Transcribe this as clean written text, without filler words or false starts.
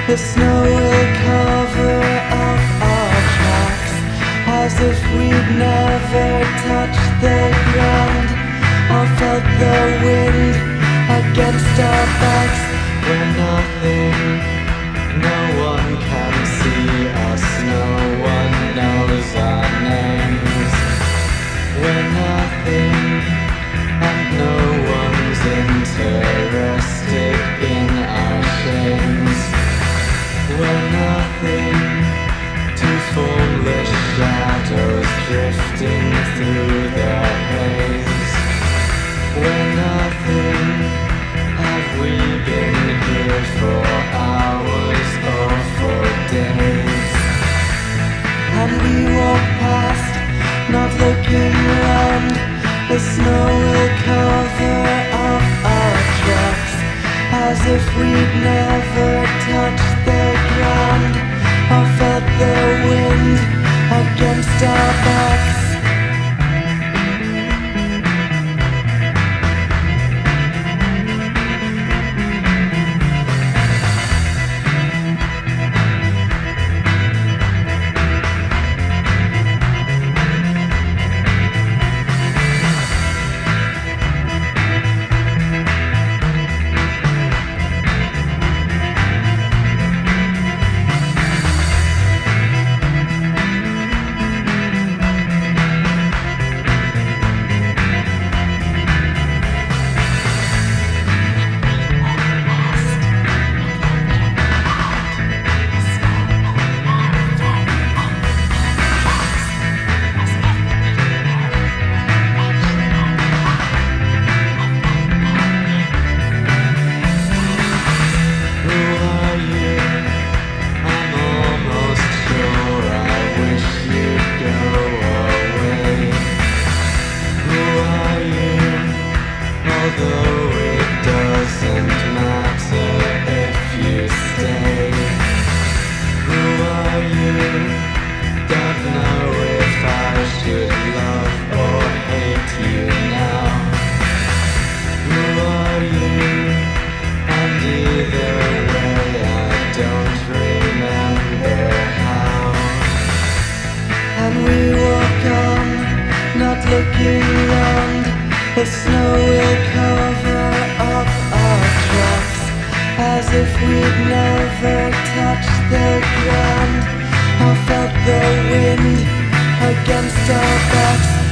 The snow will cover up our tracks, as if we'd never touched the ground, or felt the wind against our backs. We're nothing, no one can see us, no one knows our names. We're nothing, and no one's interested in our shames. We're nothing, two formless shadows drifting through the haze. We're nothing, have we been here for hours or for days? And we walk past, not looking round. The snow will cover up our tracks, as if we'd never touched the ground, or felt the wind against our backs. Although it doesn't matter if you stay. Who are you? Don't know if I should love or hate you now. Who are you? And either way I don't remember how. And we walk on, not looking round. The snow will cover up our tracks, as if we'd never touched the ground, or felt the wind against our backs.